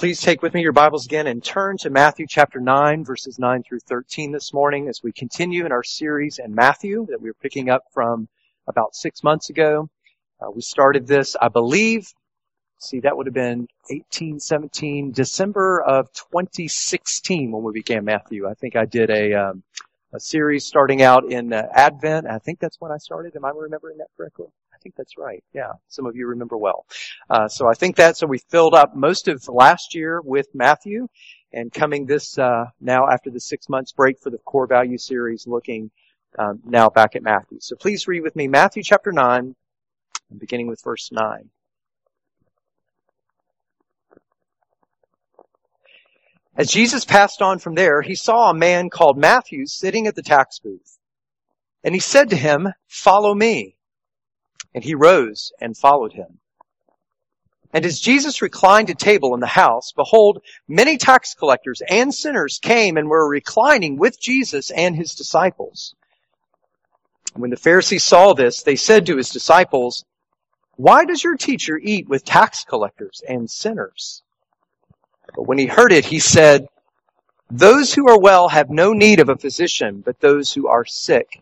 Please take with me your Bibles again and turn to Matthew chapter 9, verses 9 through 13 this morning as we continue in our series in Matthew that we were picking up from about 6 months ago. We started this, I believe, that would have been 1817, December of 2016 when we began Matthew. I think I did a series starting out in Advent. I think that's when I started. Am I remembering that correctly? I think that's right. Yeah, some of you remember well. So we filled up most of last year with Matthew, and coming this now after the 6 months break for the core value series, looking now back at Matthew. So please read with me Matthew chapter 9, beginning with verse 9. As Jesus passed on from there, he saw a man called Matthew sitting at the tax booth. And he said to him, "Follow me." And he rose and followed him. And as Jesus reclined at table in the house, behold, many tax collectors and sinners came and were reclining with Jesus and his disciples. When the Pharisees saw this, they said to his disciples, "Why does your teacher eat with tax collectors and sinners?" But when he heard it, he said, "Those who are well have no need of a physician, but those who are sick.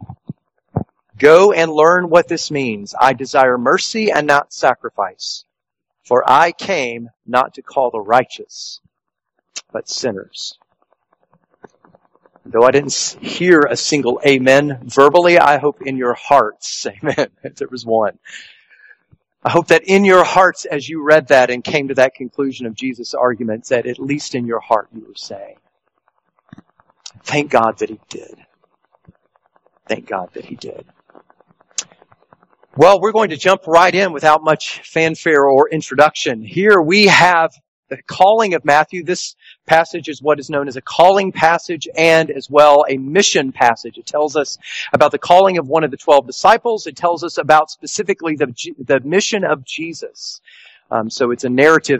Go and learn what this means. I desire mercy and not sacrifice. For I came not to call the righteous, but sinners." Though I didn't hear a single amen verbally, I hope in your hearts, amen, if there was one. I hope that in your hearts, as you read that and came to that conclusion of Jesus' arguments, that at least in your heart you were saying, thank God that he did. Thank God that he did. Well, we're going to jump right in without much fanfare or introduction. Here we have the calling of Matthew. This passage is what is known as a calling passage and as well a mission passage. It tells us about the calling of one of the 12 disciples. It tells us about specifically the mission of Jesus. So it's a narrative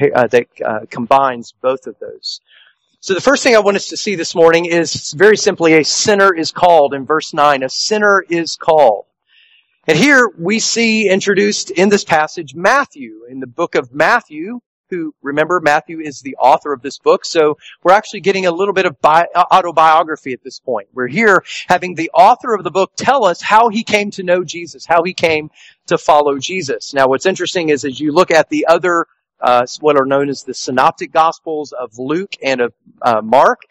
that combines both of those. So the first thing I want us to see this morning is very simply a sinner is called. In verse 9, a sinner is called. And here we see introduced in this passage Matthew, in the book of Matthew, who, remember, Matthew is the author of this book. So we're actually getting a little bit of autobiography at this point. We're here having the author of the book tell us how he came to know Jesus, how he came to follow Jesus. Now what's interesting is as you look at the other, what are known as the synoptic gospels of Luke and of Mark,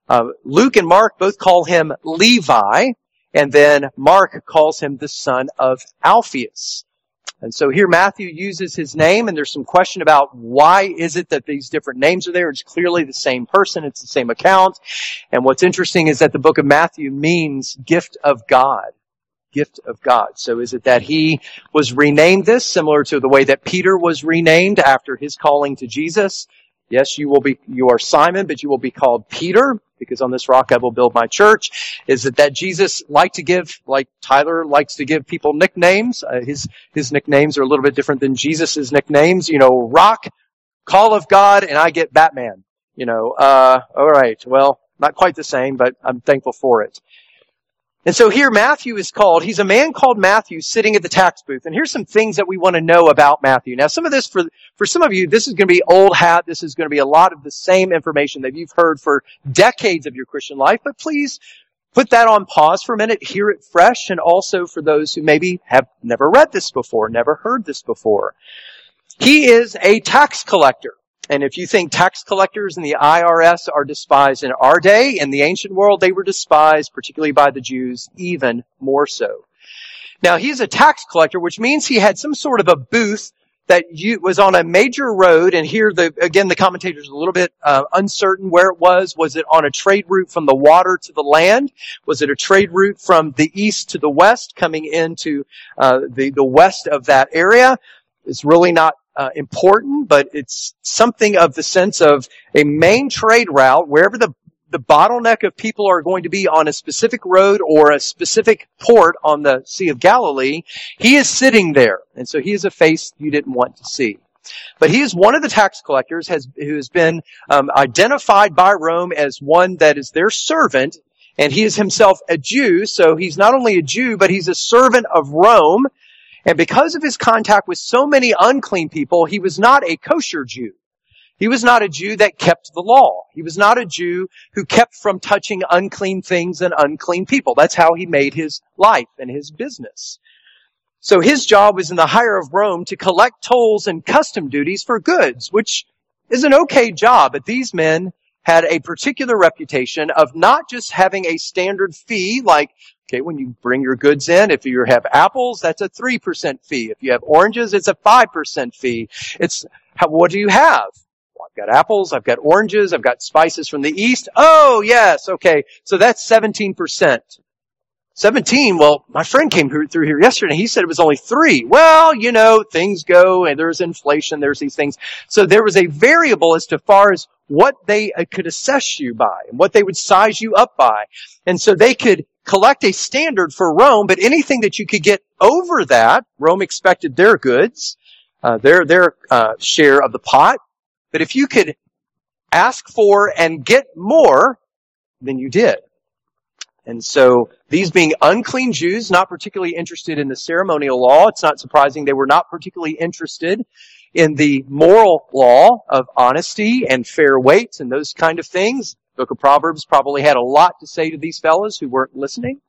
Luke and Mark both call him Levi. And then Mark calls him the son of Alphaeus. And so here Matthew uses his name, and there's some question about why is it that these different names are there. It's clearly the same person. It's the same account. And what's interesting is that the book of Matthew means gift of God. Gift of God. So is it that he was renamed this, similar to the way that Peter was renamed after his calling to Jesus? Yes, you are Simon, but you will be called Peter, because on this rock I will build my church. Is it that Jesus liked to give, like Tyler likes to give people nicknames? His nicknames are a little bit different than Jesus' nicknames. Rock, Call of God, and I get Batman. All right. Well, not quite the same, but I'm thankful for it. And so here Matthew is called. He's a man called Matthew sitting at the tax booth. And here's some things that we want to know about Matthew. Now, some of this, for some of you, this is going to be old hat. This is going to be a lot of the same information that you've heard for decades of your Christian life. But please put that on pause for a minute, hear it fresh, and also for those who maybe have never read this before, never heard this before. He is a tax collector. And if you think tax collectors and the IRS are despised in our day, in the ancient world, they were despised, particularly by the Jews, even more so. Now, he's a tax collector, which means he had some sort of a booth that was on a major road. And here, the commentators are a little bit uncertain where it was. Was it on a trade route from the water to the land? Was it a trade route from the east to the west, coming into the west of that area? It's really not important, but it's something of the sense of a main trade route, wherever the bottleneck of people are going to be on a specific road or a specific port on the Sea of Galilee. He is sitting there. And so he is a face you didn't want to see. But he is one of the tax collectors who has been identified by Rome as one that is their servant. And he is himself a Jew. So he's not only a Jew, but he's a servant of Rome. And because of his contact with so many unclean people, he was not a kosher Jew. He was not a Jew that kept the law. He was not a Jew who kept from touching unclean things and unclean people. That's how he made his life and his business. So his job was in the hire of Rome to collect tolls and custom duties for goods, which is an okay job, but these men had a particular reputation of not just having a standard fee, like, okay, when you bring your goods in, if you have apples, that's a 3% fee. If you have oranges, it's a 5% fee. What do you have? Well, I've got apples, I've got oranges, I've got spices from the east. Oh, yes, okay, so that's 17%. 17, well, my friend came through here yesterday, he said it was only 3. Well, things go, and there's inflation, there's these things. So there was a variable as to far as what they could assess you by, and what they would size you up by. And so they could collect a standard for Rome, but anything that you could get over that, Rome expected their goods, their share of the pot. But if you could ask for and get more, then you did. And so these being unclean Jews, not particularly interested in the ceremonial law, it's not surprising they were not particularly interested in the moral law of honesty and fair weights and those kind of things. The book of Proverbs probably had a lot to say to these fellows who weren't listening.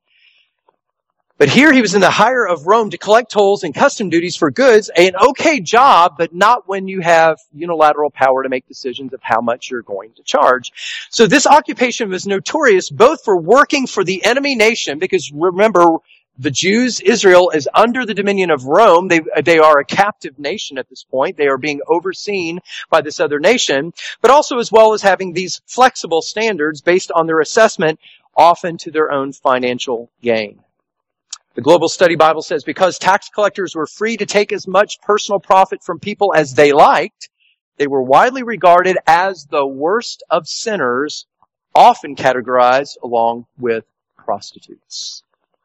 But here he was in the hire of Rome to collect tolls and custom duties for goods, an okay job, but not when you have unilateral power to make decisions of how much you're going to charge. So this occupation was notorious both for working for the enemy nation, because remember, the Jews, Israel, is under the dominion of Rome. They are a captive nation at this point. They are being overseen by this other nation, but also as well as having these flexible standards based on their assessment, often to their own financial gain. The Global Study Bible says, because tax collectors were free to take as much personal profit from people as they liked, they were widely regarded as the worst of sinners, often categorized along with prostitutes.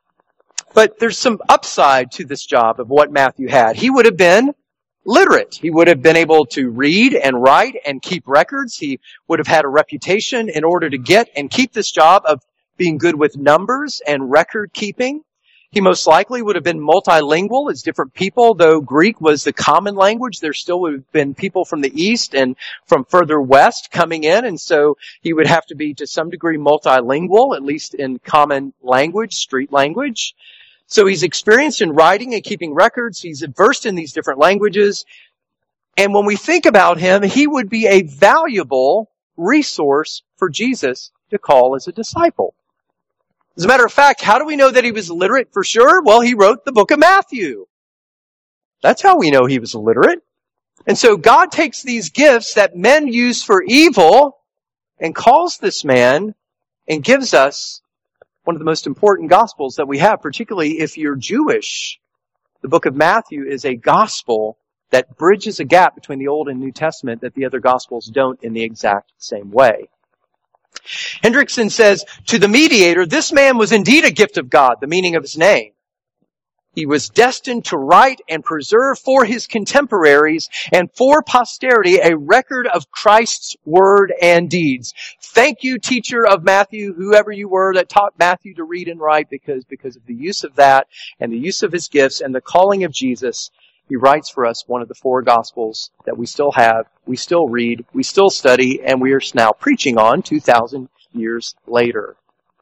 But there's some upside to this job of what Matthew had. He would have been literate. He would have been able to read and write and keep records. He would have had a reputation in order to get and keep this job of being good with numbers and record keeping. He most likely would have been multilingual as different people, though Greek was the common language. There still would have been people from the east and from further west coming in, and so he would have to be to some degree multilingual, at least in common language, street language. So he's experienced in writing and keeping records. He's versed in these different languages. And when we think about him, he would be a valuable resource for Jesus to call as a disciple. As a matter of fact, how do we know that he was literate for sure? Well, he wrote the book of Matthew. That's how we know he was literate. And so God takes these gifts that men use for evil and calls this man and gives us one of the most important gospels that we have, particularly if you're Jewish. The book of Matthew is a gospel that bridges a gap between the Old and New Testament that the other gospels don't in the exact same way. Hendrickson says, to the mediator, this man was indeed a gift of God, the meaning of his name. He was destined to write and preserve for his contemporaries and for posterity a record of Christ's word and deeds. Thank you, teacher of Matthew, whoever you were that taught Matthew to read and write, because of the use of that and the use of his gifts and the calling of Jesus, he writes for us one of the 4 Gospels that we still have, we still read, we still study, and we are now preaching on 2,000 years later.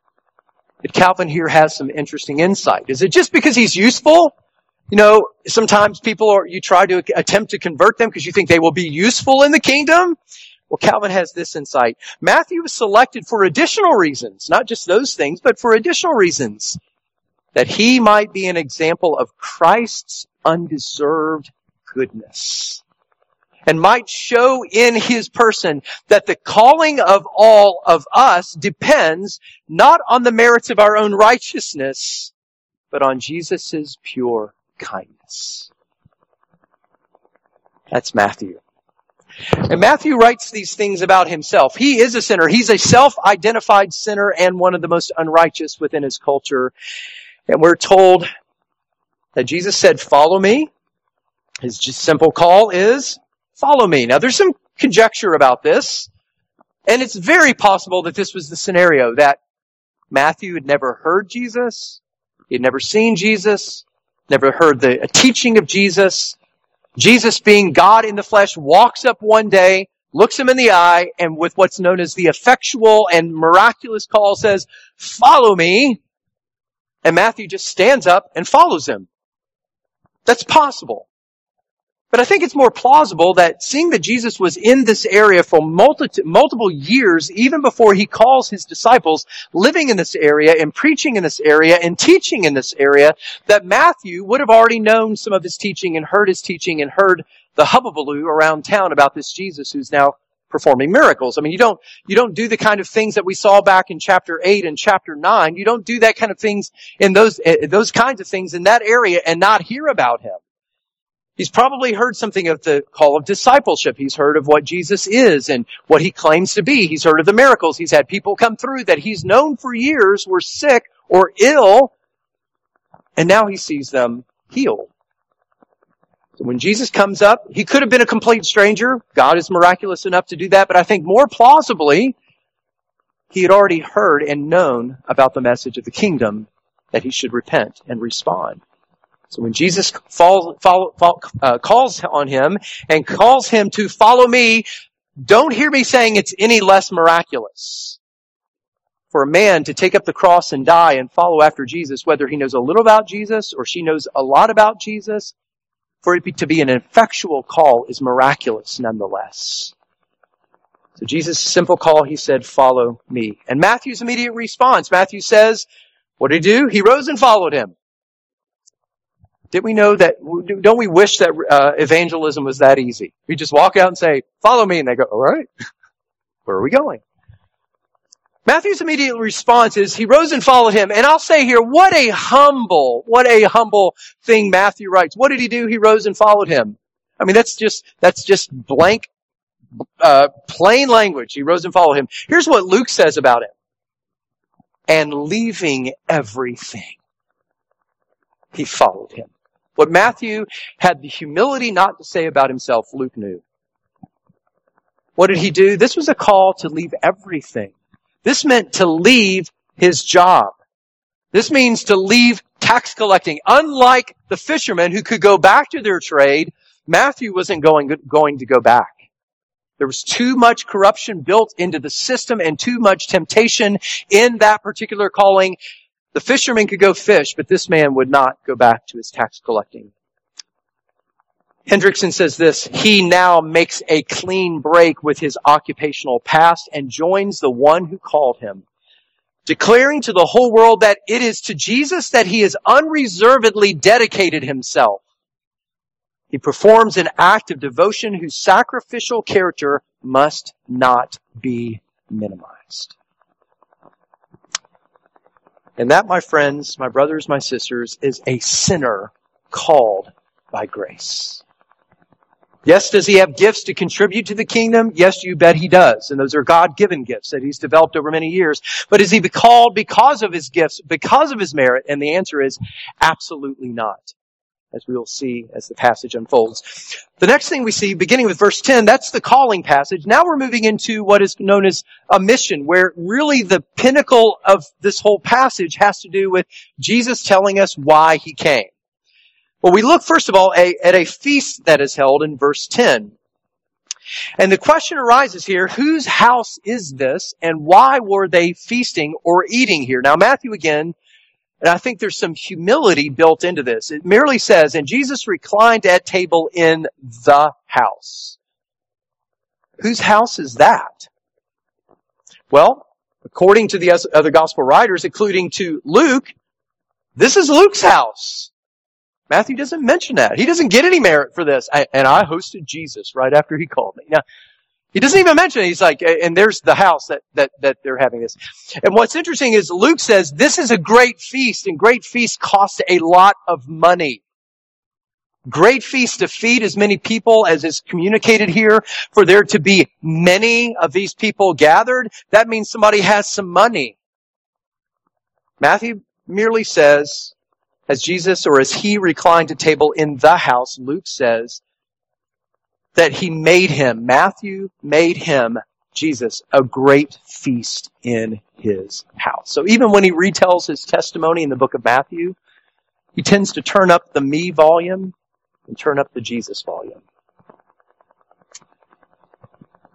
But Calvin here has some interesting insight. Is it just because he's useful? Sometimes you try to attempt to convert them because you think they will be useful in the kingdom. Well, Calvin has this insight. Matthew was selected for additional reasons, not just those things, but for additional reasons, that he might be an example of Christ's undeserved goodness, and might show in his person that the calling of all of us depends not on the merits of our own righteousness, but on Jesus' pure kindness. That's Matthew. And Matthew writes these things about himself. He is a sinner. He's a self-identified sinner and one of the most unrighteous within his culture. And we're told that Jesus said, follow me. His just simple call is, follow me. Now, there's some conjecture about this, and it's very possible that this was the scenario, that Matthew had never heard Jesus, he had never seen Jesus, never heard the teaching of Jesus. Jesus, being God in the flesh, walks up one day, looks him in the eye, and with what's known as the effectual and miraculous call says, "Follow me." And Matthew just stands up and follows him. That's possible. But I think it's more plausible that seeing that Jesus was in this area for multiple years, even before he calls his disciples, living in this area and preaching in this area and teaching in this area, that Matthew would have already known some of his teaching and heard his teaching and heard the hubbubaloo around town about this Jesus who's now performing miracles. I mean, you don't do the kind of things that we saw back in chapter 8 and chapter 9. You don't do that kind of things in those kinds of things in that area and not hear about him. He's probably heard something of the call of discipleship. He's heard of what Jesus is and what he claims to be. He's heard of the miracles. He's had people come through that he's known for years were sick or ill, and now he sees them healed. So when Jesus comes up, he could have been a complete stranger. God is miraculous enough to do that, but I think more plausibly, he had already heard and known about the message of the kingdom, that he should repent and respond. So when Jesus calls on him and calls him to follow me, don't hear me saying it's any less miraculous for a man to take up the cross and die and follow after Jesus, whether he knows a little about Jesus or she knows a lot about Jesus. For it to be an effectual call is miraculous nonetheless. So Jesus' simple call, he said, "Follow me." And Matthew's immediate response, Matthew says, what did he do? He rose and followed him. Did we know that? Don't we wish that evangelism was that easy? We just walk out and say, "Follow me," and they go, "All right, where are we going?" Matthew's immediate response is he rose and followed him. And I'll say here, what a humble thing Matthew writes. What did he do? He rose and followed him. I mean, that's just blank, plain language. He rose and followed him. Here's what Luke says about him. And leaving everything, he followed him. What Matthew had the humility not to say about himself, Luke knew. What did he do? This was a call to leave everything. This meant to leave his job. This means to leave tax collecting. Unlike the fishermen who could go back to their trade, Matthew wasn't going to go back. There was too much corruption built into the system and too much temptation in that particular calling. The fisherman could go fish, but this man would not go back to his tax collecting. Hendrickson says this, he now makes a clean break with his occupational past and joins the one who called him, declaring to the whole world that it is to Jesus that he has unreservedly dedicated himself. He performs an act of devotion whose sacrificial character must not be minimized. And that, my friends, my brothers, my sisters, is a sinner called by grace. Yes, does he have gifts to contribute to the kingdom? Yes, you bet he does. And those are God-given gifts that he's developed over many years. But is he called because of his gifts, because of his merit? And the answer is absolutely not, as we will see as the passage unfolds. The next thing we see, beginning with verse 10, that's the calling passage. Now we're moving into what is known as a mission, where really the pinnacle of this whole passage has to do with Jesus telling us why he came. Well, we look, first of all, at a feast that is held in verse 10. And the question arises here, whose house is this, and why were they feasting or eating here? Now, Matthew again, and I think there's some humility built into this. It merely says, and Jesus reclined at table in the house. Whose house is that? Well, according to the other gospel writers, including to Luke, this is Luke's house. Matthew doesn't mention that. He doesn't get any merit for this. And I hosted Jesus right after he called me. Now, he doesn't even mention it. He's like, and there's the house that they're having this. And what's interesting is Luke says this is a great feast, and great feast costs a lot of money. Great feast to feed as many people as is communicated here. For there to be many of these people gathered, that means somebody has some money. Matthew merely says, as Jesus or as he reclined at table in the house, Luke says that he made him, Matthew made him, Jesus, a great feast in his house. So even when he retells his testimony in the book of Matthew, he tends to turn up the me volume and turn up the Jesus volume.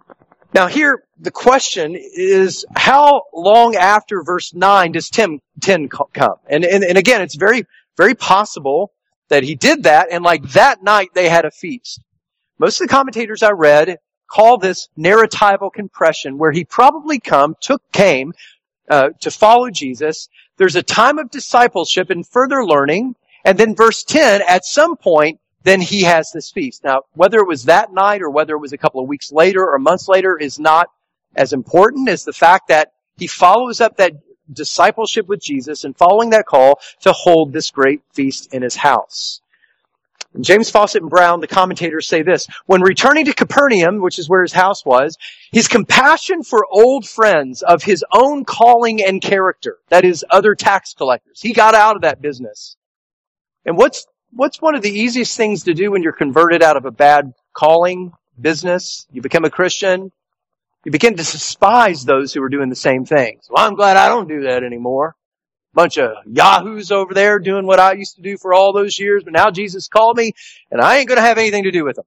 Now here, the question is, how long after verse 9 does 10 come? And again, it's very, very possible that he did that, and like that night they had a feast. Most of the commentators I read call this narratival compression, where he probably came to follow Jesus. There's a time of discipleship and further learning, and then verse 10, at some point, then he has this feast. Now, whether it was that night or whether it was a couple of weeks later or months later is not as important as the fact that he follows up that discipleship with Jesus and following that call to hold this great feast in his house. And James Fawcett and Brown, the commentators, say this: when returning to Capernaum, which is where his house was, his compassion for old friends of his own calling and character, that is, other tax collectors, he got out of that business. And what's one of the easiest things to do when you're converted out of a bad calling, business? You become a Christian. You begin to despise those who are doing the same things. Well, I'm glad I don't do that anymore. Bunch of yahoos over there doing what I used to do for all those years, but now Jesus called me, and I ain't going to have anything to do with them.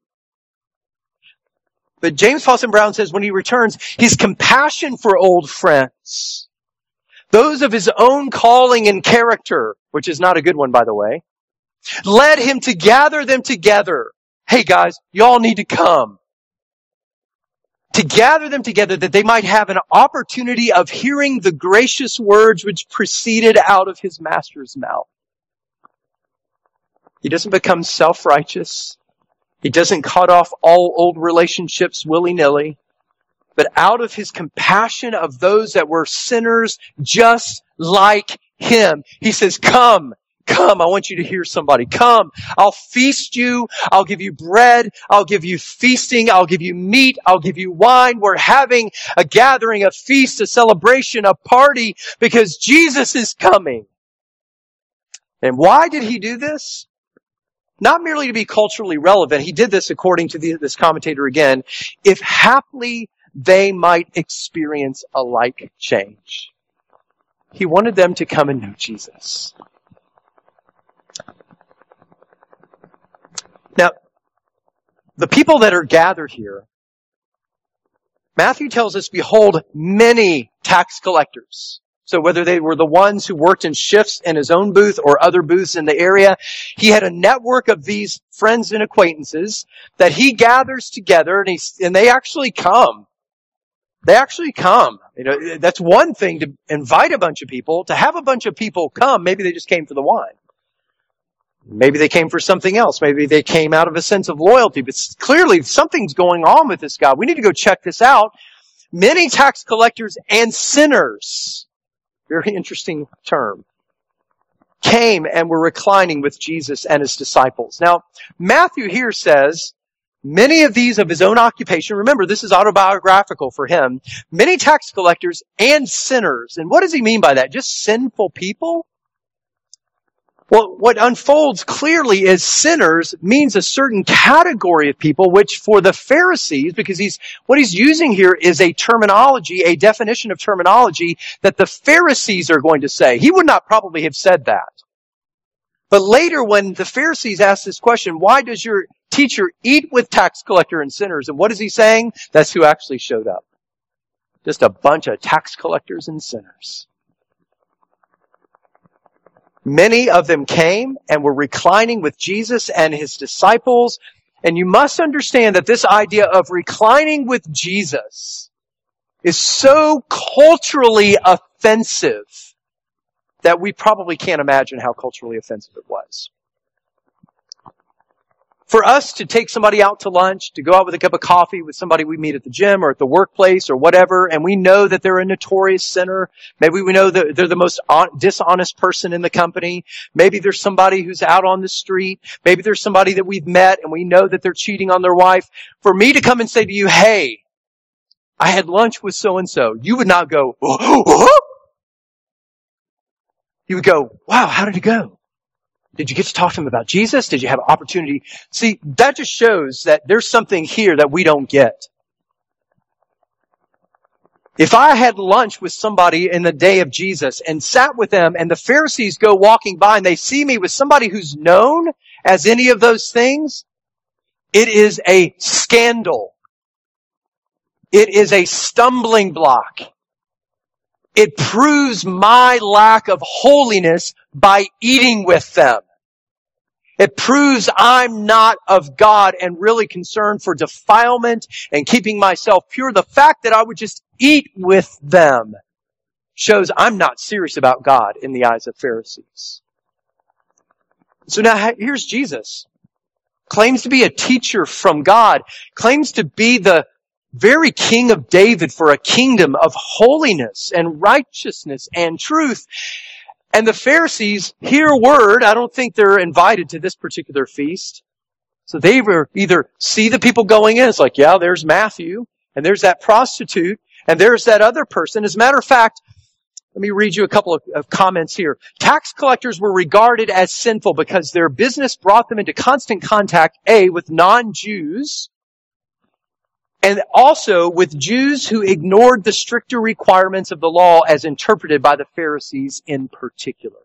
But James Fawcett Brown says when he returns, his compassion for old friends, those of his own calling and character, which is not a good one, by the way, led him to gather them together. Hey guys, y'all need to come. To gather them together that they might have an opportunity of hearing the gracious words which proceeded out of his master's mouth. He doesn't become self-righteous. He doesn't cut off all old relationships willy-nilly. But out of his compassion of those that were sinners just like him, he says, come, I want you to hear somebody. Come, I'll feast you. I'll give you bread. I'll give you feasting. I'll give you meat. I'll give you wine. We're having a gathering, a feast, a celebration, a party because Jesus is coming. And why did he do this? Not merely to be culturally relevant. He did this, according to this commentator again, if haply they might experience a like change. He wanted them to come and know Jesus. Now, the people that are gathered here, Matthew tells us, behold, many tax collectors. So whether they were the ones who worked in shifts in his own booth or other booths in the area, he had a network of these friends and acquaintances that he gathers together, and they actually come. They actually come. You know, that's one thing to invite a bunch of people. To have a bunch of people come, maybe they just came for the wine. Maybe they came for something else. Maybe they came out of a sense of loyalty. But clearly something's going on with this guy. We need to go check this out. Many tax collectors and sinners, very interesting term, came and were reclining with Jesus and his disciples. Now, Matthew here says, many of these of his own occupation. Remember, this is autobiographical for him. Many tax collectors and sinners. And what does he mean by that? Just sinful people? Well, what unfolds clearly is sinners means a certain category of people, which for the Pharisees, because what he's using here is a terminology, a definition of terminology that the Pharisees are going to say. He would not probably have said that. But later when the Pharisees ask this question, why does your teacher eat with tax collector and sinners? And what is he saying? That's who actually showed up. Just a bunch of tax collectors and sinners. Many of them came and were reclining with Jesus and his disciples. And you must understand that this idea of reclining with Jesus is so culturally offensive that we probably can't imagine how culturally offensive it was. For us to take somebody out to lunch, to go out with a cup of coffee with somebody we meet at the gym or at the workplace or whatever, and we know that they're a notorious sinner. Maybe we know that they're the most dishonest person in the company. Maybe there's somebody who's out on the street. Maybe there's somebody that we've met and we know that they're cheating on their wife. For me to come and say to you, hey, I had lunch with so-and-so, you would not go, oh. You would go, wow, how did it go? Did you get to talk to him about Jesus? Did you have an opportunity? See, that just shows that there's something here that we don't get. If I had lunch with somebody in the day of Jesus and sat with them and the Pharisees go walking by and they see me with somebody who's known as any of those things, it is a scandal. It is a stumbling block. It proves my lack of holiness by eating with them. It proves I'm not of God and really concerned for defilement and keeping myself pure. The fact that I would just eat with them shows I'm not serious about God in the eyes of Pharisees. So now here's Jesus. Claims to be a teacher from God. Claims to be the very king of David for a kingdom of holiness and righteousness and truth. And the Pharisees hear word. I don't think they're invited to this particular feast. So they either see the people going in. It's like, yeah, there's Matthew, and there's that prostitute, and there's that other person. As a matter of fact, let me read you a couple of comments here. Tax collectors were regarded as sinful because their business brought them into constant contact, A, with non-Jews, and also with Jews who ignored the stricter requirements of the law as interpreted by the Pharisees in particular.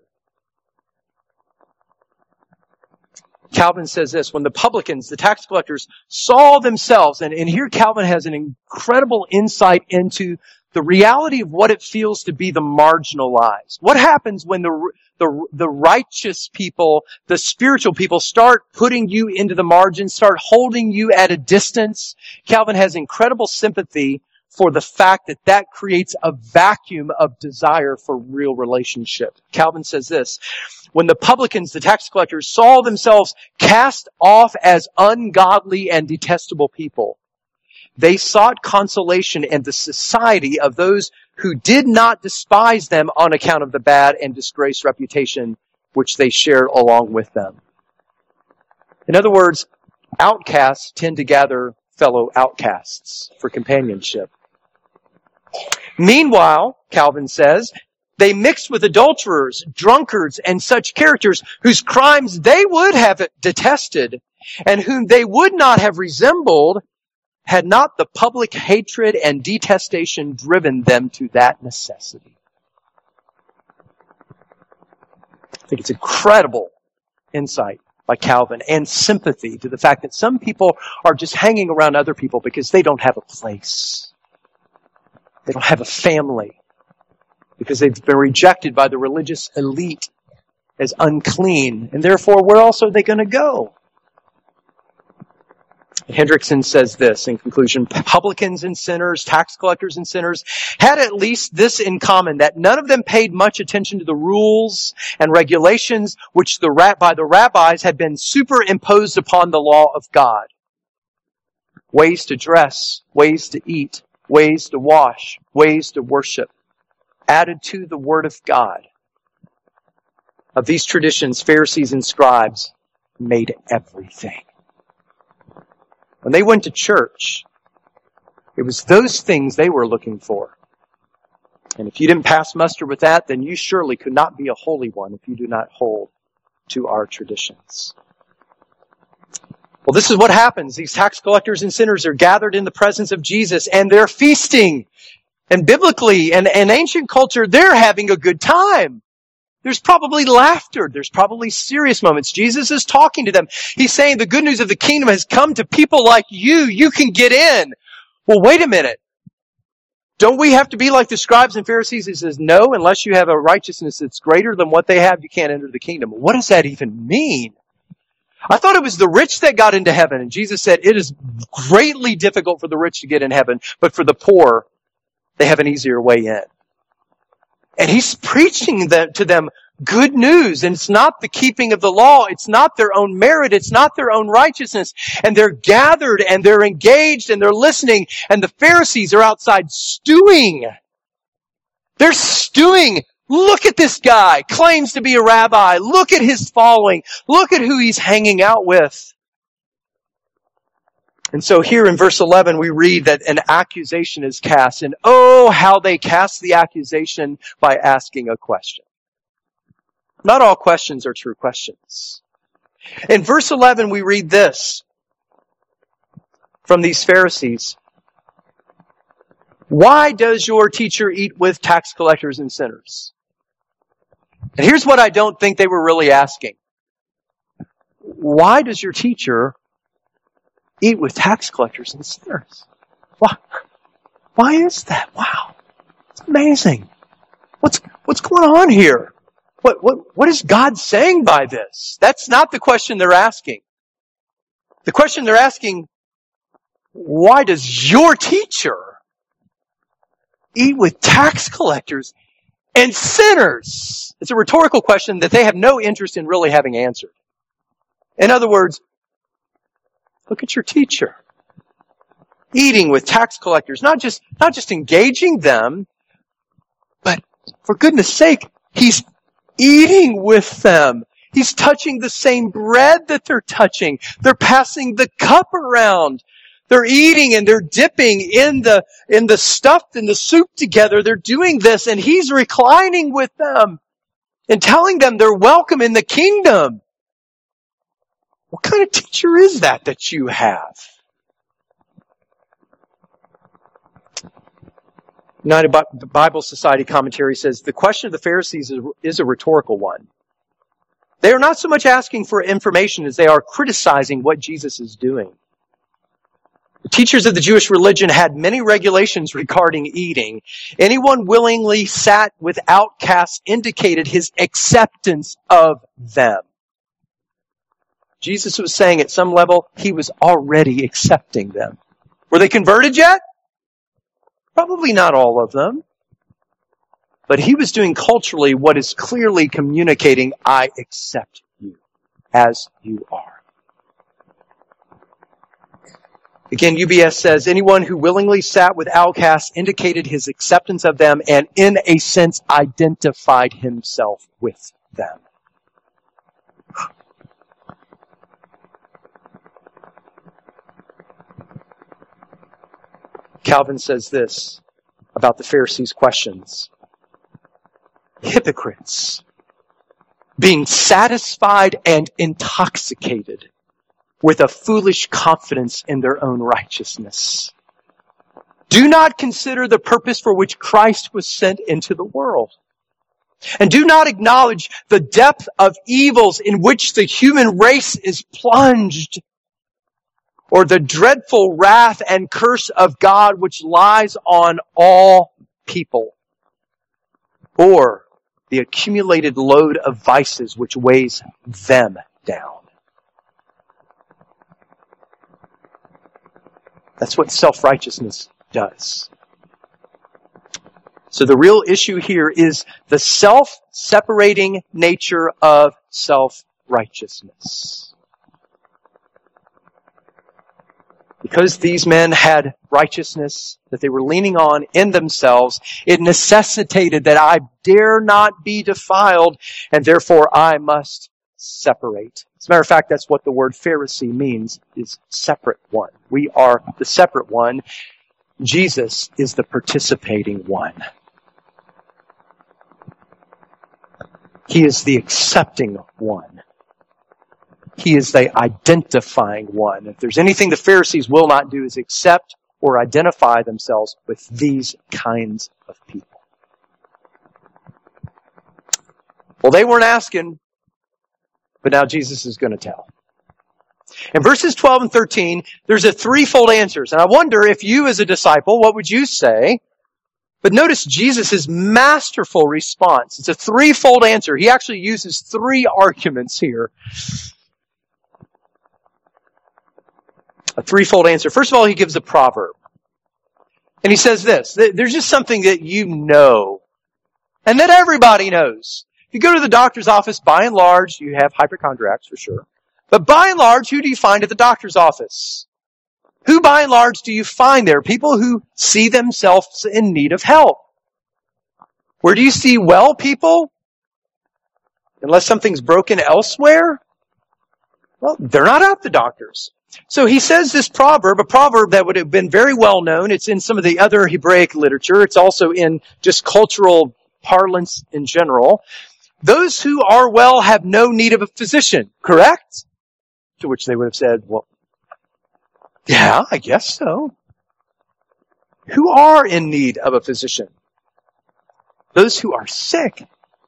Calvin says this, when the publicans, the tax collectors, saw themselves, and here Calvin has an incredible insight into the reality of what it feels to be the marginalized. What happens when the righteous people, the spiritual people, start putting you into the margins, start holding you at a distance? Calvin has incredible sympathy for the fact that that creates a vacuum of desire for real relationship. Calvin says this, when the publicans, the tax collectors, saw themselves cast off as ungodly and detestable people, they sought consolation in the society of those who did not despise them on account of the bad and disgraced reputation which they shared along with them. In other words, outcasts tend to gather fellow outcasts for companionship. Meanwhile, Calvin says, they mixed with adulterers, drunkards, and such characters whose crimes they would have detested and whom they would not have resembled had not the public hatred and detestation driven them to that necessity. I think it's incredible insight by Calvin and sympathy to the fact that some people are just hanging around other people because they don't have a place. They don't have a family because they've been rejected by the religious elite as unclean. And therefore, where else are they going to go? Hendrickson says this in conclusion, publicans and sinners, tax collectors and sinners had at least this in common, that none of them paid much attention to the rules and regulations which by the rabbis had been superimposed upon the law of God. Ways to dress, ways to eat, ways to wash, ways to worship, added to the Word of God. Of these traditions, Pharisees and scribes made everything. When they went to church, it was those things they were looking for. And if you didn't pass muster with that, then you surely could not be a holy one if you do not hold to our traditions. Well, this is what happens. These tax collectors and sinners are gathered in the presence of Jesus and they're feasting. And biblically and ancient culture, they're having a good time. There's probably laughter. There's probably serious moments. Jesus is talking to them. He's saying the good news of the kingdom has come to people like you. You can get in. Well, wait a minute. Don't we have to be like the scribes and Pharisees? He says, no, unless you have a righteousness that's greater than what they have, you can't enter the kingdom. What does that even mean? I thought it was the rich that got into heaven. And Jesus said, it is greatly difficult for the rich to get in heaven, but for the poor, they have an easier way in. And he's preaching to them good news. And it's not the keeping of the law. It's not their own merit. It's not their own righteousness. And they're gathered and they're engaged and they're listening. And the Pharisees are outside stewing. They're stewing. Look at this guy. Claims to be a rabbi. Look at his following. Look at who he's hanging out with. And so here in verse 11, we read that an accusation is cast. And oh, how they cast the accusation by asking a question. Not all questions are true questions. In verse 11, we read this from these Pharisees. Why does your teacher eat with tax collectors and sinners? And here's what I don't think they were really asking. Why does your teacher eat with tax collectors and sinners? Why? Why is that? Wow. It's amazing. What's going on here? What is God saying by this? That's not the question they're asking. The question they're asking, why does your teacher eat with tax collectors and sinners? It's a rhetorical question that they have no interest in really having answered. In other words, look at your teacher. Eating with tax collectors, not just engaging them, but for goodness sake, he's eating with them. He's touching the same bread that they're touching. They're passing the cup around. They're eating and they're dipping in the stuff, in the soup together. They're doing this and he's reclining with them and telling them they're welcome in the kingdom. What kind of teacher is that you have? United Bible Society commentary says, the question of the Pharisees is a rhetorical one. They are not so much asking for information as they are criticizing what Jesus is doing. The teachers of the Jewish religion had many regulations regarding eating. Anyone willingly sat with outcasts indicated his acceptance of them. Jesus was saying at some level, he was already accepting them. Were they converted yet? Probably not all of them. But he was doing culturally what is clearly communicating, I accept you as you are. Again, UBS says, anyone who willingly sat with outcasts indicated his acceptance of them and in a sense identified himself with them. Calvin says this about the Pharisees' questions. Hypocrites, being satisfied and intoxicated with a foolish confidence in their own righteousness, do not consider the purpose for which Christ was sent into the world, and do not acknowledge the depth of evils in which the human race is plunged, or the dreadful wrath and curse of God which lies on all people, or the accumulated load of vices which weighs them down. That's what self-righteousness does. So the real issue here is the self-separating nature of self-righteousness. Because these men had righteousness that they were leaning on in themselves, it necessitated that I dare not be defiled, and therefore I must separate. As a matter of fact, that's what the word Pharisee means, is separate one. We are the separate one. Jesus is the participating one. He is the accepting one. He is the identifying one. If there's anything the Pharisees will not do is accept or identify themselves with these kinds of people. Well, they weren't asking, but now Jesus is going to tell. In verses 12 and 13, there's a threefold answers. And I wonder if you as a disciple, what would you say? But notice Jesus' masterful response. It's a threefold answer. He actually uses three arguments here. A threefold answer. First of all, he gives a proverb. And he says this, there's just something that you know, and that everybody knows. If you go to the doctor's office, by and large, you have hypochondriacs for sure. But by and large, who do you find at the doctor's office? Who by and large do you find there? People who see themselves in need of help. Where do you see well people? Unless something's broken elsewhere? Well, they're not at the doctor's. So he says this proverb, a proverb that would have been very well known. It's in some of the other Hebraic literature. It's also in just cultural parlance in general. Those who are well have no need of a physician, correct? To which they would have said, well, yeah, I guess so. Who are in need of a physician? Those who are sick.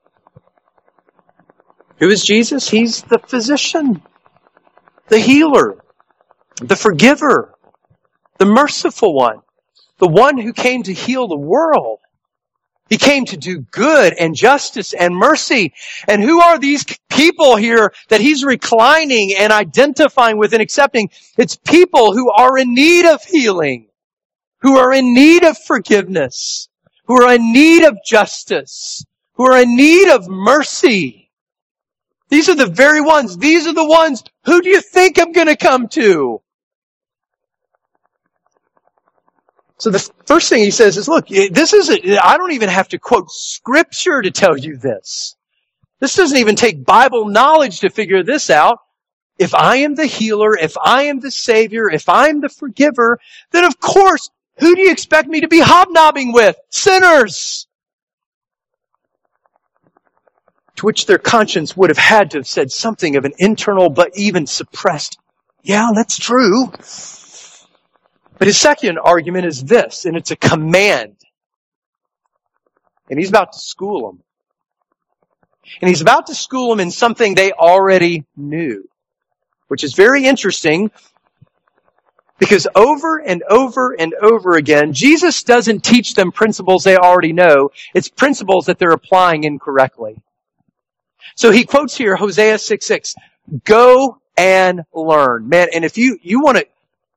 Who is Jesus? He's the physician, the healer, the forgiver, the merciful one. the one who came to heal the world. He came to do good and justice and mercy. And who are these people here that he's reclining and identifying with and accepting? It's people who are in need of healing, who are in need of forgiveness, who are in need of justice, who are in need of mercy. These are the very ones. These are the ones. Who do you think I'm going to come to? So the first thing he says is, look, I don't even have to quote scripture to tell you this. This doesn't even take Bible knowledge to figure this out. If I am the healer, if I am the savior, if I'm the forgiver, then of course, who do you expect me to be hobnobbing with? Sinners! To which their conscience would have had to have said something of an internal but even suppressed, yeah, that's true. But his second argument is this, and it's a command. And he's about to school them. And he's about to school them in something they already knew, which is very interesting because over and over and over again, Jesus doesn't teach them principles they already know. It's principles that they're applying incorrectly. So he quotes here Hosea 6:6, go and learn. Man, and if you want to,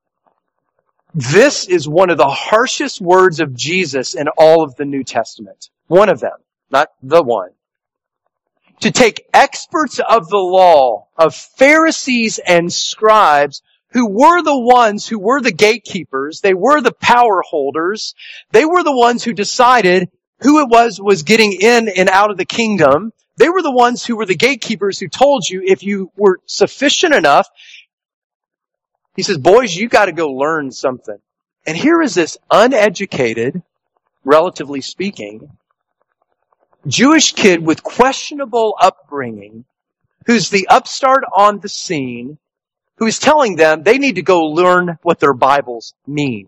this is one of the harshest words of Jesus in all of the New Testament. One of them, not the one. To take experts of the law, of Pharisees and scribes, who were the ones who were the gatekeepers, they were the power holders, they were the ones who decided who it was getting in and out of the kingdom. They were the ones who were the gatekeepers who told you if you were sufficient enough. He says, boys, you got to go learn something. And here is this uneducated, relatively speaking, Jewish kid with questionable upbringing, who's the upstart on the scene, who is telling them they need to go learn what their Bibles mean.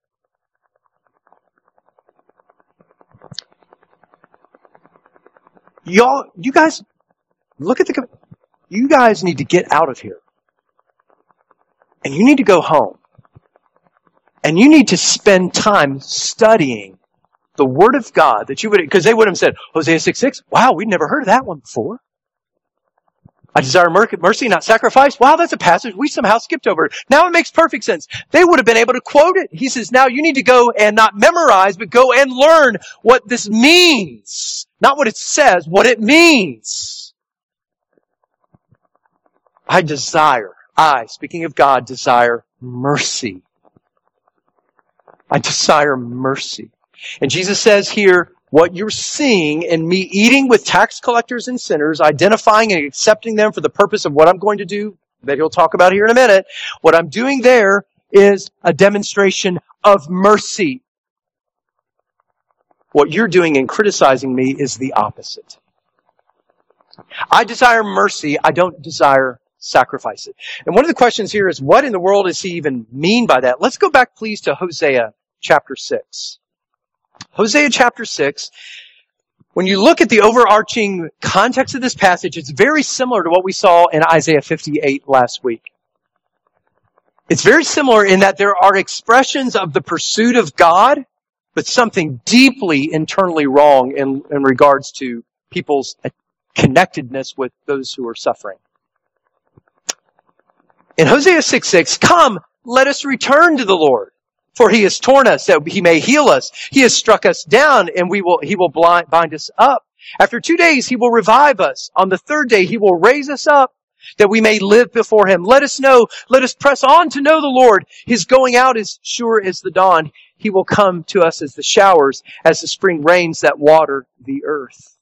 You guys, you guys need to get out of here. And you need to go home. And you need to spend time studying the Word of God that you would, because they would have said, Hosea 6:6, wow, we'd never heard of that one before. I desire mercy, not sacrifice. Wow, that's a passage we somehow skipped over. Now it makes perfect sense. They would have been able to quote it. He says, now you need to go and not memorize, but go and learn what this means. Not what it says, what it means. Speaking of God, desire mercy. I desire mercy. And Jesus says here, what you're seeing in me eating with tax collectors and sinners, identifying and accepting them for the purpose of what I'm going to do, that he'll talk about here in a minute, what I'm doing there is a demonstration of mercy. What you're doing in criticizing me is the opposite. I desire mercy. I don't desire sacrifice it. And one of the questions here is, what in the world does he even mean by that? Let's go back, please, to Hosea chapter 6. Hosea chapter 6, when you look at the overarching context of this passage, it's very similar to what we saw in Isaiah 58 last week. It's very similar in that there are expressions of the pursuit of God, but something deeply internally wrong in regards to people's connectedness with those who are suffering. In Hosea 6:6, come, let us return to the Lord. For he has torn us that he may heal us. He has struck us down and he will bind us up. After 2 days, he will revive us. On the third day, he will raise us up that we may live before him. Let us press on to know the Lord. His going out is sure as the dawn. He will come to us as the showers, as the spring rains that water the earth.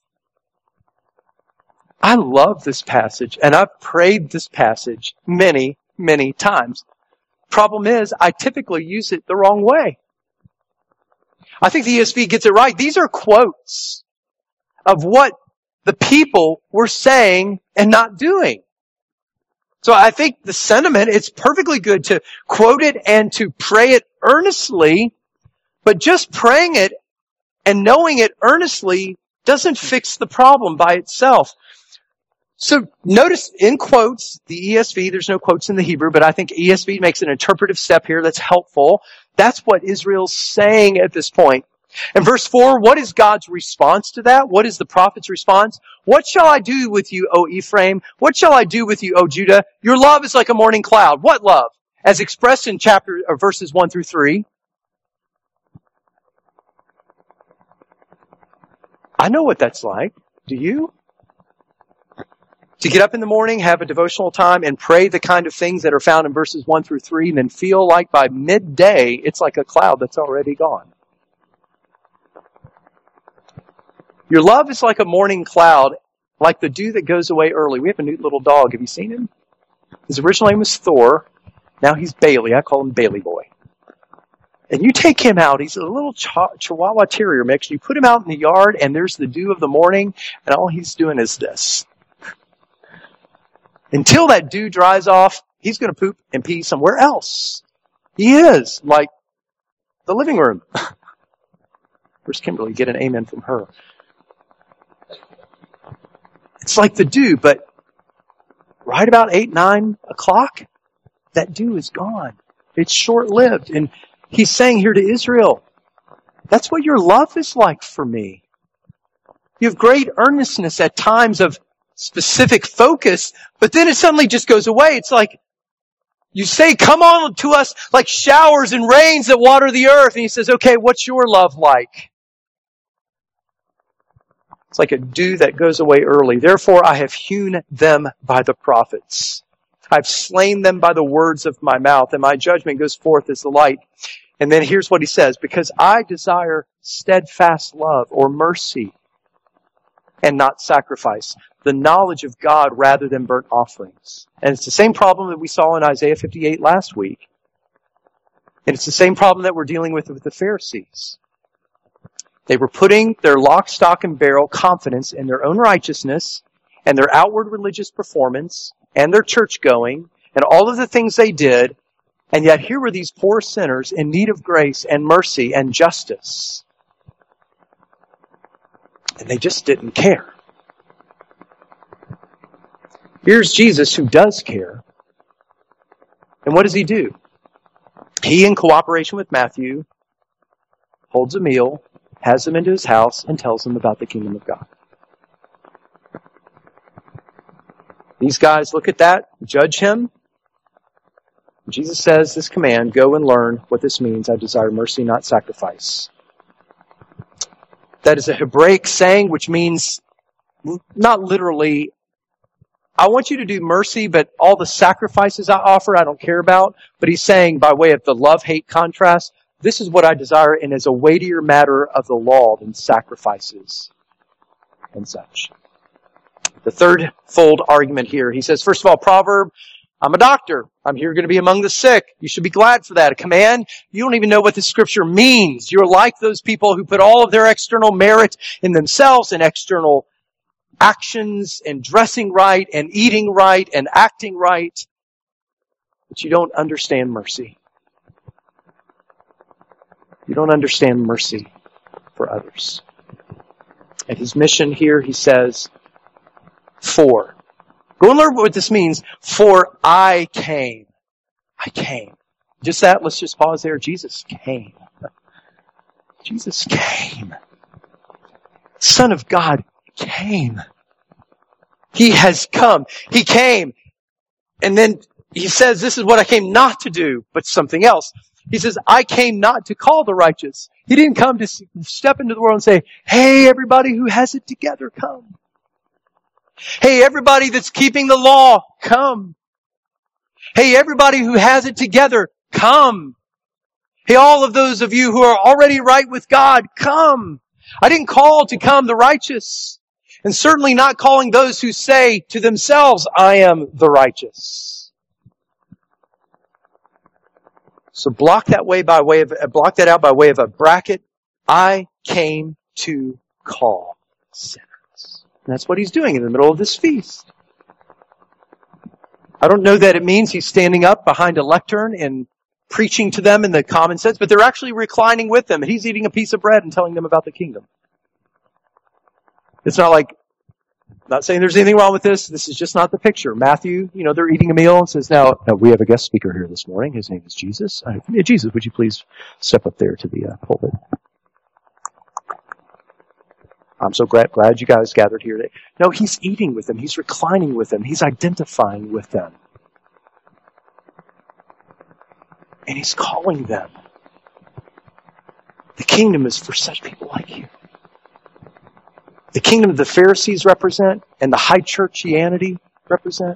I love this passage, and I've prayed this passage many, many times. Problem is, I typically use it the wrong way. I think the ESV gets it right. These are quotes of what the people were saying and not doing. So I think the sentiment, it's perfectly good to quote it and to pray it earnestly, but just praying it and knowing it earnestly doesn't fix the problem by itself. So notice in quotes, the ESV, there's no quotes in the Hebrew, but I think ESV makes an interpretive step here that's helpful. That's what Israel's saying at this point. In verse 4, what is God's response to that? What is the prophet's response? What shall I do with you, O Ephraim? What shall I do with you, O Judah? Your love is like a morning cloud. What love? As expressed in verses 1 through 3. I know what that's like. Do you? To get up in the morning, have a devotional time, and pray the kind of things that are found in verses 1 through 3, and then feel like by midday, it's like a cloud that's already gone. Your love is like a morning cloud, like the dew that goes away early. We have a neat little dog. Have you seen him? His original name was Thor. Now he's Bailey. I call him Bailey Boy. And you take him out. He's a little Chihuahua Terrier mix. You put him out in the yard, and there's the dew of the morning, and all he's doing is this. Until that dew dries off, he's going to poop and pee somewhere else. He is, like the living room. Where's Kimberly? Get an amen from her. It's like the dew, but right about 8, 9 o'clock, that dew is gone. It's short-lived. And he's saying here to Israel, that's what your love is like for me. You have great earnestness at times of specific focus, but then it suddenly just goes away. It's like you say, come on to us like showers and rains that water the earth. And he says, okay, what's your love like? It's like a dew that goes away early. Therefore, I have hewn them by the prophets. I've slain them by the words of my mouth, and my judgment goes forth as the light. And then here's what he says, because I desire steadfast love or mercy and not sacrifice, the knowledge of God rather than burnt offerings. And it's the same problem that we saw in Isaiah 58 last week. And it's the same problem that we're dealing with the Pharisees. They were putting their lock, stock, and barrel confidence in their own righteousness and their outward religious performance and their church going and all of the things they did. And yet here were these poor sinners in need of grace and mercy and justice. And they just didn't care. Here's Jesus who does care. And what does he do? He, in cooperation with Matthew, holds a meal, has them into his house, and tells them about the kingdom of God. These guys look at that, judge him. Jesus says this command, go and learn what this means. I desire mercy, not sacrifice. That is a Hebraic saying, which means not literally, I want you to do mercy, but all the sacrifices I offer, I don't care about. But he's saying, by way of the love-hate contrast, this is what I desire, and is a weightier matter of the law than sacrifices and such. The third fold argument here, he says, first of all, proverb, I'm a doctor. I'm here going to be among the sick. You should be glad for that. A command, you don't even know what the scripture means. You're like those people who put all of their external merit in themselves and external actions and dressing right and eating right and acting right. But you don't understand mercy. You don't understand mercy for others. And his mission here, he says, go and learn what this means. For I came. I came. Just that, let's just pause there. Jesus came. Jesus came. Son of God came. He has come. He came. And then he says, this is what I came not to do, but something else. He says, I came not to call the righteous. He didn't come to step into the world and say, hey, everybody who has it together, come. Hey, everybody that's keeping the law, come. Hey, everybody who has it together, come. Hey, all of those of you who are already right with God, come. I didn't call to come the righteous. And certainly not calling those who say to themselves, I am the righteous. So block that out by way of a bracket. I came to call sinners. And that's what he's doing in the middle of this feast. I don't know that it means he's standing up behind a lectern and preaching to them in the common sense, but they're actually reclining with them, and he's eating a piece of bread and telling them about the kingdom. It's not like, Not saying there's anything wrong with this. This is just not the picture. Matthew, they're eating a meal and says, now we have a guest speaker here this morning. His name is Jesus. Jesus, would you please step up there to the pulpit? I'm so glad you guys gathered here today. No, he's eating with them. He's reclining with them. He's identifying with them. And he's calling them. The kingdom is for such people like you. The kingdom the Pharisees represent and the high churchianity represent,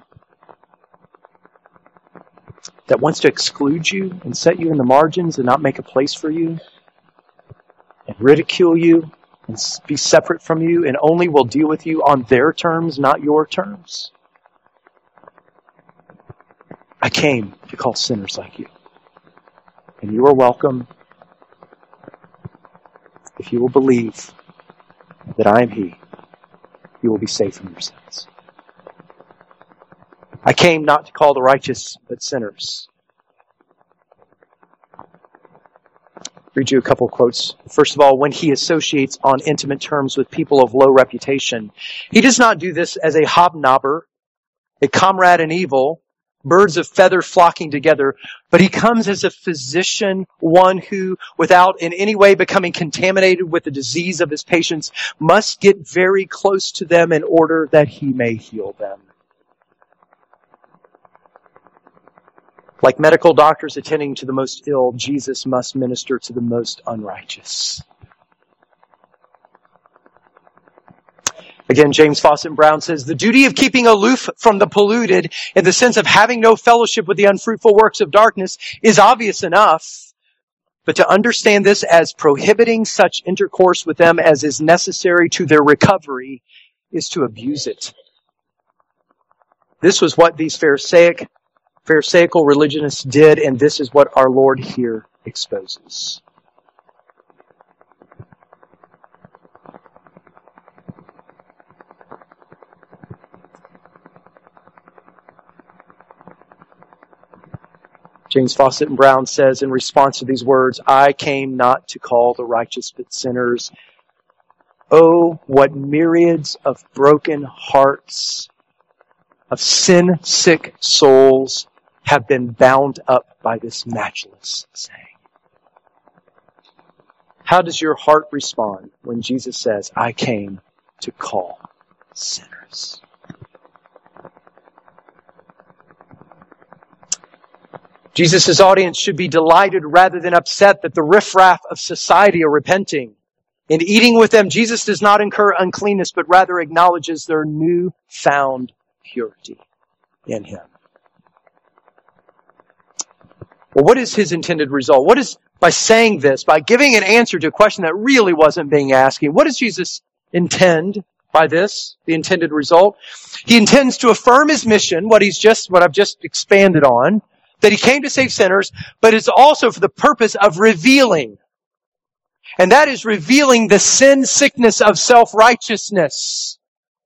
that wants to exclude you and set you in the margins and not make a place for you and ridicule you and be separate from you and only will deal with you on their terms, not your terms. I came to call sinners like you. And you are welcome if you will believe that I am He. You will be saved from your sins. I came not to call the righteous, but sinners. Read you a couple of quotes. First of all, when he associates on intimate terms with people of low reputation, he does not do this as a hobnobber, a comrade in evil, birds of feather flocking together, but he comes as a physician, one who, without in any way becoming contaminated with the disease of his patients, must get very close to them in order that he may heal them. Like medical doctors attending to the most ill, Jesus must minister to the most unrighteous. Again, James Fawcett Brown says, the duty of keeping aloof from the polluted in the sense of having no fellowship with the unfruitful works of darkness is obvious enough. But to understand this as prohibiting such intercourse with them as is necessary to their recovery is to abuse it. This was what these Pharisaical religionists did, and this is what our Lord here exposes. James Fawcett Brown says in response to these words, I came not to call the righteous but sinners. Oh, what myriads of broken hearts, of sin-sick souls have been bound up by this matchless saying. How does your heart respond when Jesus says, I came to call sinners? Jesus' audience should be delighted rather than upset that the riffraff of society are repenting. In eating with them, Jesus does not incur uncleanness, but rather acknowledges their newfound purity in Him. Well, what is His intended result? What is, by saying this, by giving an answer to a question that really wasn't being asked, what does Jesus intend by this, the intended result? He intends to affirm His mission, what I've just expanded on, that He came to save sinners, but it's also for the purpose of revealing. And that is revealing the sin sickness of self-righteousness.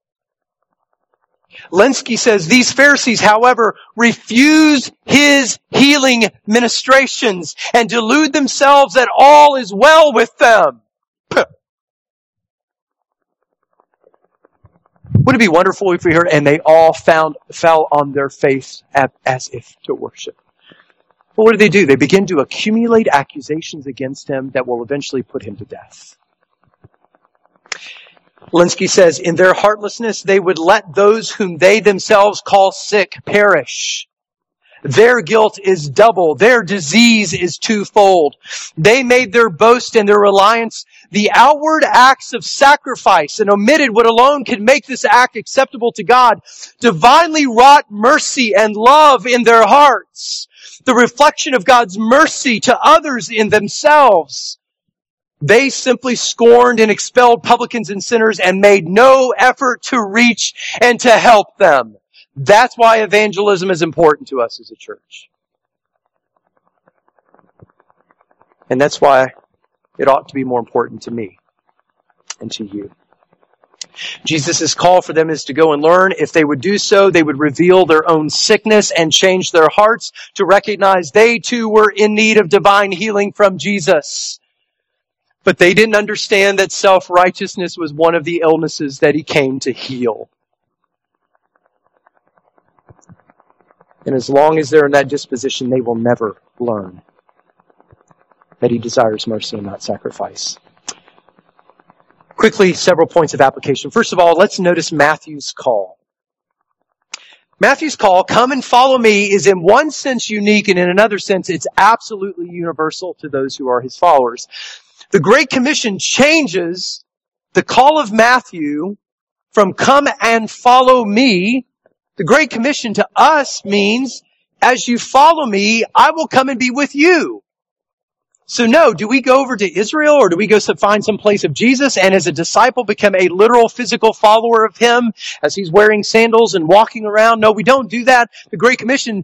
Lenski says, these Pharisees, however, refuse His healing ministrations and delude themselves that all is well with them. Would it be wonderful if we heard, and they all fell on their face as if to worship? Well, what do? They begin to accumulate accusations against Him that will eventually put Him to death. Lenski says, in their heartlessness, they would let those whom they themselves call sick perish. Their guilt is double. Their disease is twofold. They made their boast and their reliance the outward acts of sacrifice and omitted what alone could make this act acceptable to God. Divinely wrought mercy and love in their hearts. The reflection of God's mercy to others in themselves. They simply scorned and expelled publicans and sinners and made no effort to reach and to help them. That's why evangelism is important to us as a church. And that's why it ought to be more important to me and to you. Jesus' call for them is to go and learn. If they would do so, they would reveal their own sickness and change their hearts to recognize they too were in need of divine healing from Jesus. But they didn't understand that self-righteousness was one of the illnesses that He came to heal. And as long as they're in that disposition, they will never learn that he desires mercy and not sacrifice. Quickly, several points of application. First of all, let's notice Matthew's call. Matthew's call, come and follow me, is in one sense unique, and in another sense, it's absolutely universal to those who are his followers. The Great Commission changes the call of Matthew from come and follow me. The Great Commission to us means, as you follow me, I will come and be with you. So no, do we go over to Israel or do we go find some place of Jesus and as a disciple become a literal physical follower of him as he's wearing sandals and walking around? No, we don't do that. The Great Commission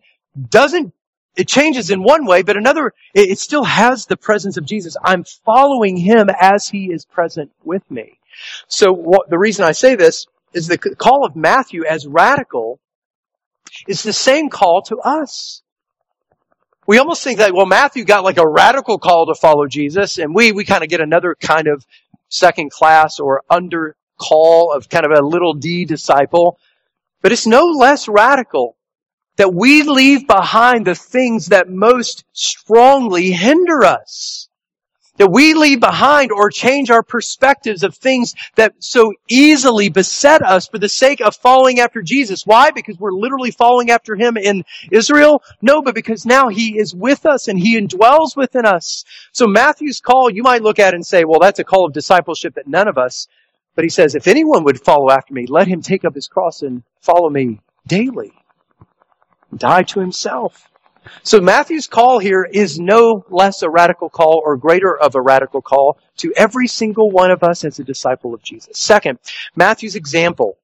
it changes in one way, but another, it still has the presence of Jesus. I'm following him as he is present with me. So the reason I say this is the call of Matthew as radical is the same call to us. We almost think that, well, Matthew got like a radical call to follow Jesus, and we kind of get another kind of second class or under call of kind of a little d disciple. But it's no less radical that we leave behind the things that most strongly hinder us. That we leave behind or change our perspectives of things that so easily beset us for the sake of following after Jesus. Why? Because we're literally following after him in Israel? No, but because now he is with us and he indwells within us. So Matthew's call, you might look at it and say, well, that's a call of discipleship that none of us. But he says, if anyone would follow after me, let him take up his cross and follow me daily. Die to himself. So Matthew's call here is no less a radical call or greater of a radical call to every single one of us as a disciple of Jesus. Second, Matthew's example.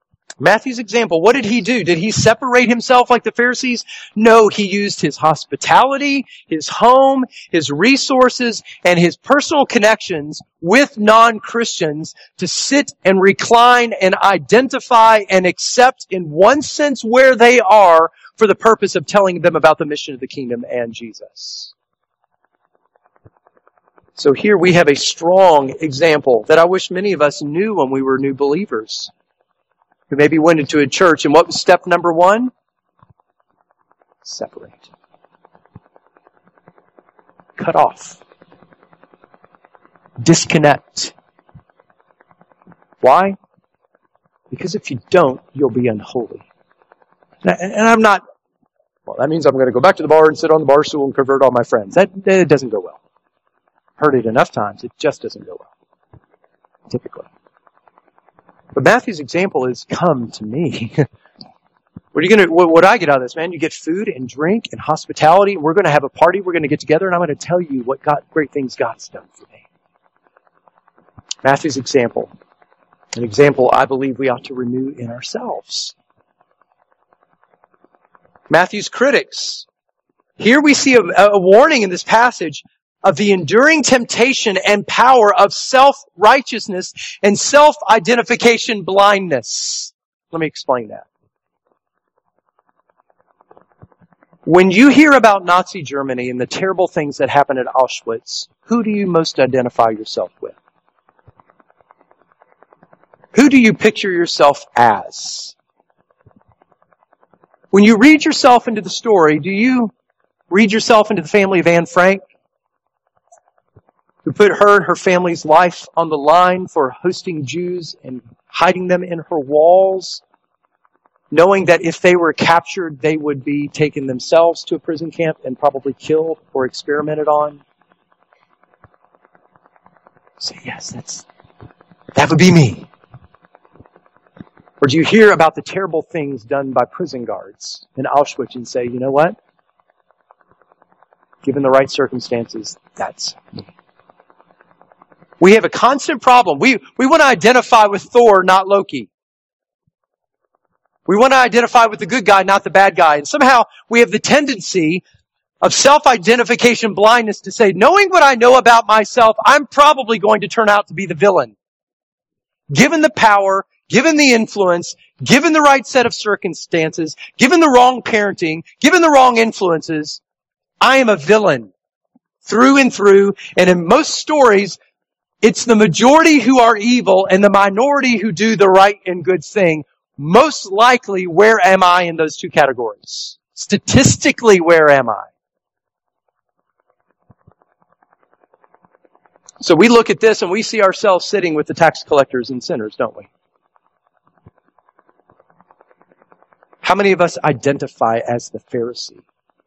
What did he do? Did he separate himself like the Pharisees? No, he used his hospitality, his home, his resources, and his personal connections with non-Christians to sit and recline and identify and accept in one sense where they are for the purpose of telling them about the mission of the kingdom and Jesus. So here we have a strong example that I wish many of us knew when we were new believers. We maybe went into a church, and what was step number 1? Separate. Cut off. Disconnect. Why? Because if you don't, you'll be unholy. And I'm not, well, that means I'm going to go back to the bar and sit on the bar stool and convert all my friends. That doesn't go well. Heard it enough times, it just doesn't go well. Typically. But Matthew's example is, come to me. What do I get out of this, man? You get food and drink and hospitality. We're going to have a party. We're going to get together and I'm going to tell you what great things God's done for me. Matthew's example. An example I believe we ought to renew in ourselves. Matthew's critics. Here we see a warning in this passage of the enduring temptation and power of self-righteousness and self-identification blindness. Let me explain that. When you hear about Nazi Germany and the terrible things that happened at Auschwitz, who do you most identify yourself with? Who do you picture yourself as? When you read yourself into the story, do you read yourself into the family of Anne Frank, who put her and her family's life on the line for hosting Jews and hiding them in her walls, knowing that if they were captured, they would be taken themselves to a prison camp and probably killed or experimented on? Say, yes, that would be me. Or do you hear about the terrible things done by prison guards in Auschwitz and say, you know what? Given the right circumstances, that's me. We have a constant problem. We want to identify with Thor, not Loki. We want to identify with the good guy, not the bad guy. And somehow we have the tendency of self-identification blindness to say, knowing what I know about myself, I'm probably going to turn out to be the villain. Given the power, given the influence, given the right set of circumstances, given the wrong parenting, given the wrong influences, I am a villain through and through. And in most stories, it's the majority who are evil and the minority who do the right and good thing. Most likely, where am I in those two categories? Statistically, where am I? So we look at this and we see ourselves sitting with the tax collectors and sinners, don't we? How many of us identify as the Pharisee?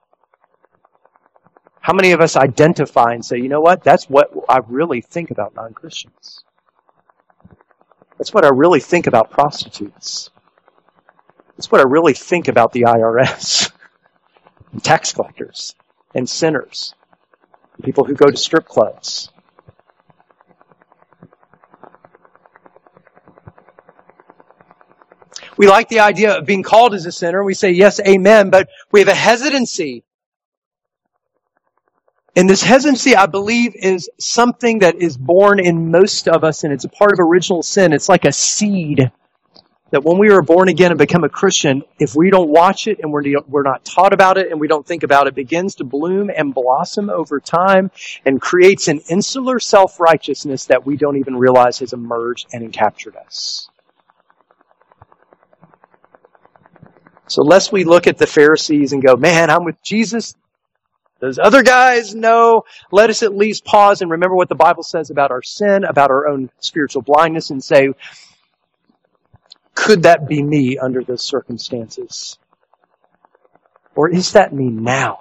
How many of us identify and say, you know what? That's what I really think about non-Christians. That's what I really think about prostitutes. That's what I really think about the IRS, and tax collectors, and sinners, and people who go to strip clubs. We like the idea of being called as a sinner. We say, yes, amen, but we have a hesitancy. And this hesitancy, I believe, is something that is born in most of us, and it's a part of original sin. It's like a seed that when we are born again and become a Christian, if we don't watch it and we're not taught about it and we don't think about it, begins to bloom and blossom over time and creates an insular self-righteousness that we don't even realize has emerged and captured us. So lest we look at the Pharisees and go, man, I'm with Jesus. Those other guys, no. Let us at least pause and remember what the Bible says about our sin, about our own spiritual blindness, and say, could that be me under those circumstances? Or is that me now?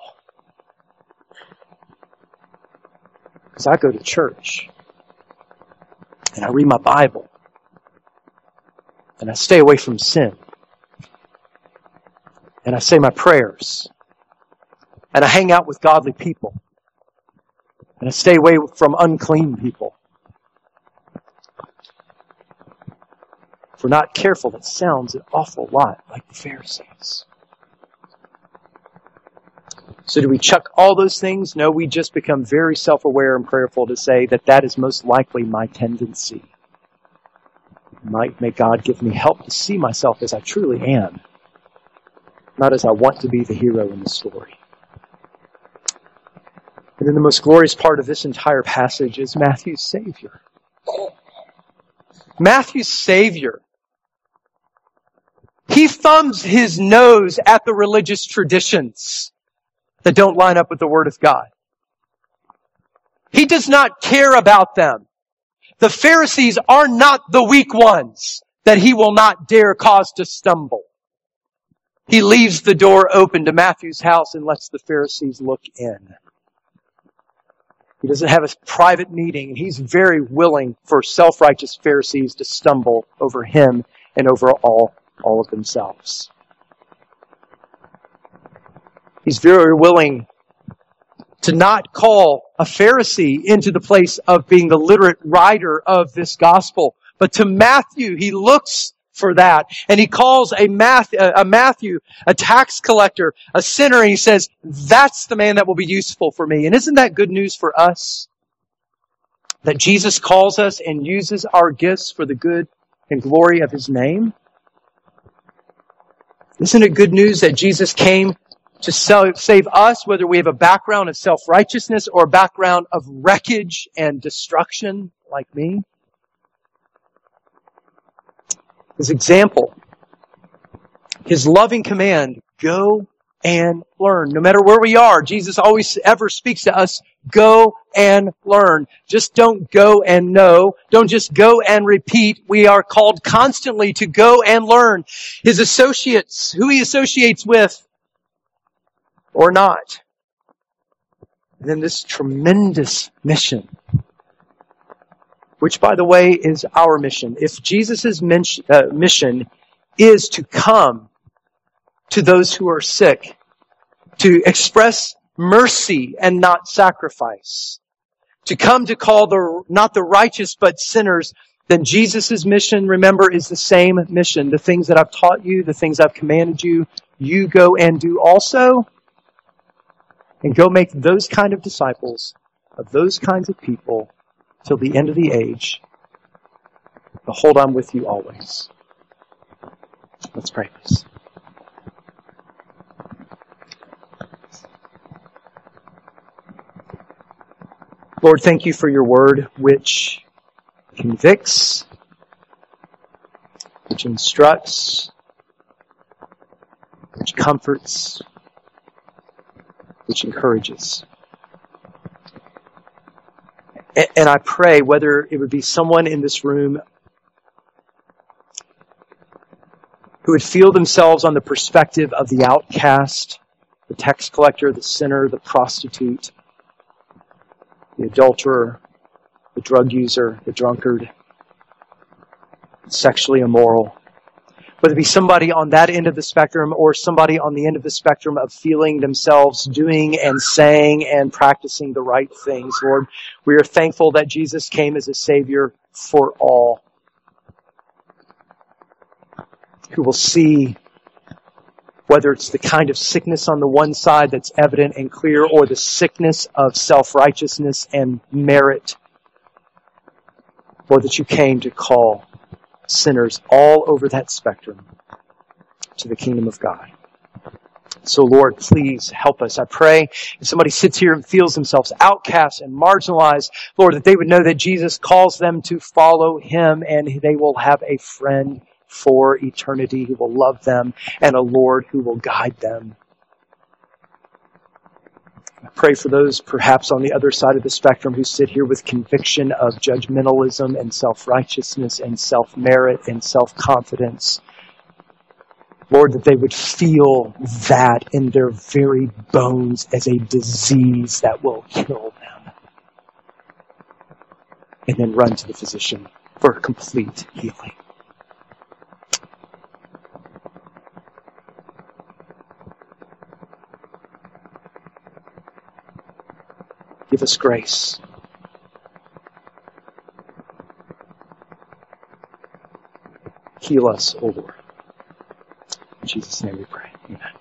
Because I go to church, and I read my Bible, and I stay away from sin, and I say my prayers, and I hang out with godly people. And I stay away from unclean people. If we're not careful, that sounds an awful lot like the Pharisees. So do we chuck all those things? No, we just become very self-aware and prayerful to say that that is most likely my tendency. May God give me help to see myself as I truly am, not as I want to be the hero in the story. And then the most glorious part of this entire passage is Matthew's Savior. Matthew's Savior. He thumbs his nose at the religious traditions that don't line up with the Word of God. He does not care about them. The Pharisees are not the weak ones that he will not dare cause to stumble. He leaves the door open to Matthew's house and lets the Pharisees look in. He doesn't have a private meeting, and he's very willing for self-righteous Pharisees to stumble over him and over all of themselves. He's very willing to not call a Pharisee into the place of being the literate writer of this gospel, but to Matthew, he looks for that. And he calls a Matthew, a tax collector, a sinner, and he says, that's the man that will be useful for me. And isn't that good news for us? That Jesus calls us and uses our gifts for the good and glory of His name? Isn't it good news that Jesus came to save us, whether we have a background of self-righteousness or a background of wreckage and destruction like me? His example, His loving command, go and learn. No matter where we are, Jesus always ever speaks to us, go and learn. Just don't go and know. Don't just go and repeat. We are called constantly to go and learn. His associates, who He associates with or not. And then this tremendous mission, which, by the way, is our mission. If Jesus' mission is to come to those who are sick, to express mercy and not sacrifice, to come to call not the righteous but sinners, then Jesus' mission, remember, is the same mission. The things that I've taught you, the things I've commanded you, you go and do also. And go make those kind of disciples of those kinds of people till the end of the age. Behold, I'm with you always. Let's pray, please. Lord, thank you for your word, which convicts, which instructs, which comforts, which encourages. And I pray, whether it would be someone in this room who would feel themselves on the perspective of the outcast, the tax collector, the sinner, the prostitute, the adulterer, the drug user, the drunkard, sexually immoral. Whether it be somebody on that end of the spectrum or somebody on the end of the spectrum of feeling themselves doing and saying and practicing the right things, Lord, we are thankful that Jesus came as a Savior for all, who will see whether it's the kind of sickness on the one side that's evident and clear or the sickness of self-righteousness and merit, or that you came to call sinners all over that spectrum to the kingdom of God. So Lord, please help us. I pray if somebody sits here and feels themselves outcast and marginalized, Lord, that they would know that Jesus calls them to follow Him and they will have a friend for eternity who will love them and a Lord who will guide them. I pray for those perhaps on the other side of the spectrum who sit here with conviction of judgmentalism and self-righteousness and self-merit and self-confidence. Lord, that they would feel that in their very bones as a disease that will kill them. And then run to the physician for complete healing. Give us grace. Heal us, O Lord. In Jesus' name we pray. Amen.